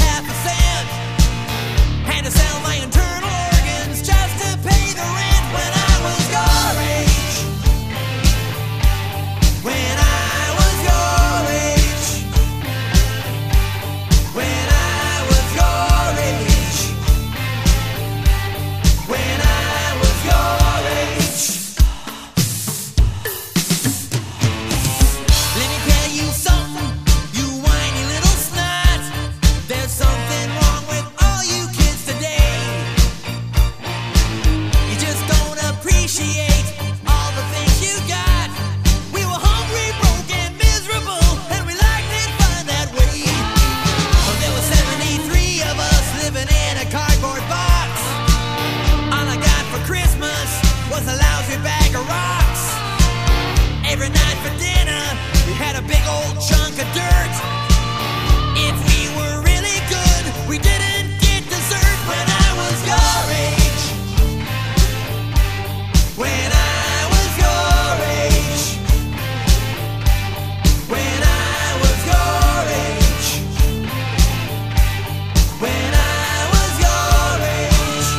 half a cent. Had to sell my internal organs just to pay the rent when I was your age. When I was your age. When I was your age. When I was your age. Let me tell you something, you whiny little snot. There's something wrong with all you kids today. You just don't appreciate all the things you got. We were hungry, broke, and miserable, and we liked it fun that way. There were 73 of us living in a cardboard box. All I got for Christmas was a lousy bag of rocks. Every night for dinner, we had a big old chunk of dirt. If we were really good, we didn't get dessert when I was your age. When I was your age. When I was your age. When I was your age.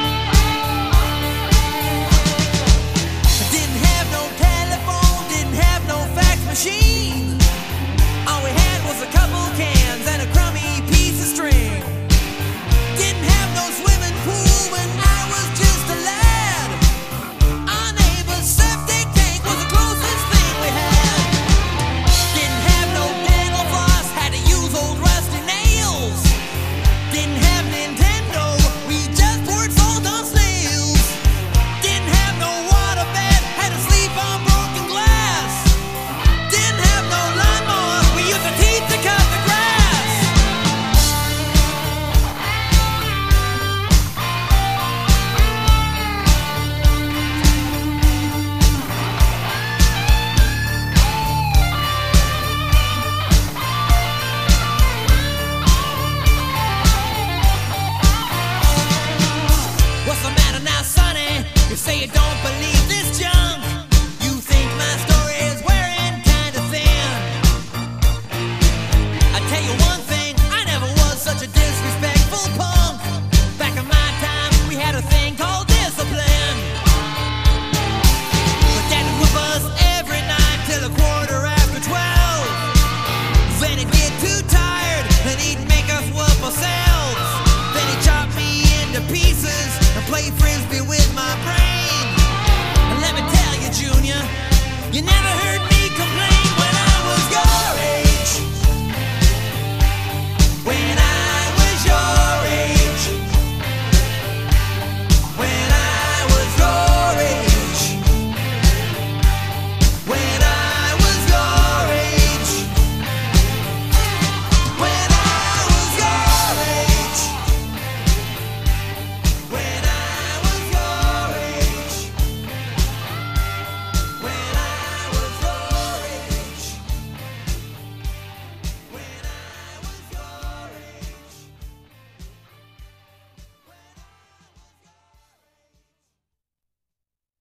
Didn't have no telephone, didn't have no fax machine. All we had was a couple cans and a crummy piece of string. Didn't have no swimming pool when I was just a lad. Our neighbor's septic tank was the closest thing we had. Didn't have no dental floss, had to use old rusty nails. Didn't have Nintendo, we just poured salt on snails. Didn't have no water bed, had to sleep on broken glass. Didn't have no lawnmower, we used our teeth to cut the grass. What's the matter now, Sonny? You say you don't believe this junk. You think my story is wearing kinda thin. I tell you one thing, I never was such a disrespectful punk. Back in my time, we had a thing called discipline. But Dad would whip us every night till 12:15. Then he'd get too tired, and he'd make us whoop ourselves. Then he'd chop me into pieces and play free